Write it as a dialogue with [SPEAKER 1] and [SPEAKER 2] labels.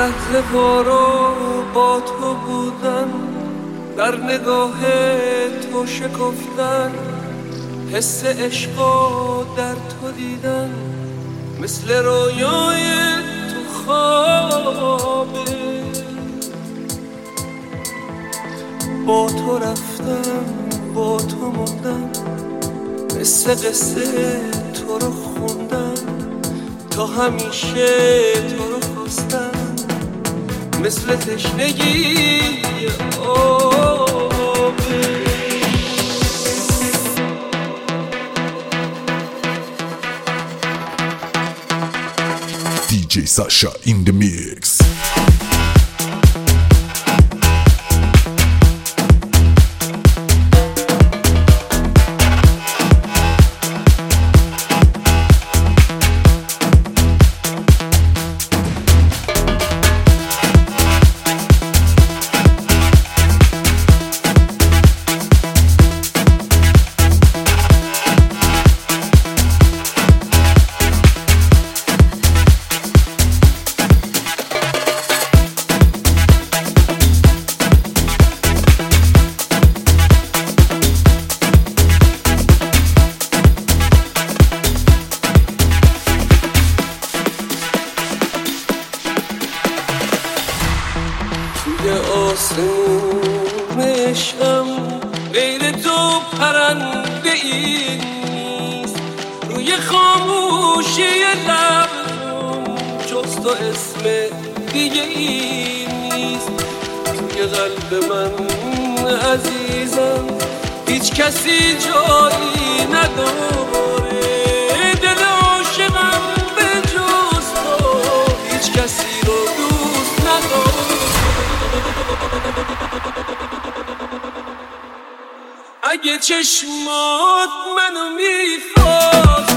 [SPEAKER 1] لحظه پارو با تو بودن، در نگاه تو شکفتن، حس عشقا در تو دیدن، مثل رویای تو خوابه. با تو رفتم با تو موندم، مثل قصه تو رو خوندم، تا همیشه تو رو خواستم، مثل تشنگی آبه.
[SPEAKER 2] DJ Sasha in the mix.
[SPEAKER 1] آسمون عشقم غیر تو پرنده ای نیست، روی خاموشی لبم جز تو اسم دیگه ای نیست. توی قلب من عزیزم هیچ کسی جایی نداره، دل عاشقم به جز تو هیچ کسی رو دوست نداره. اگه چشمات منو میخواست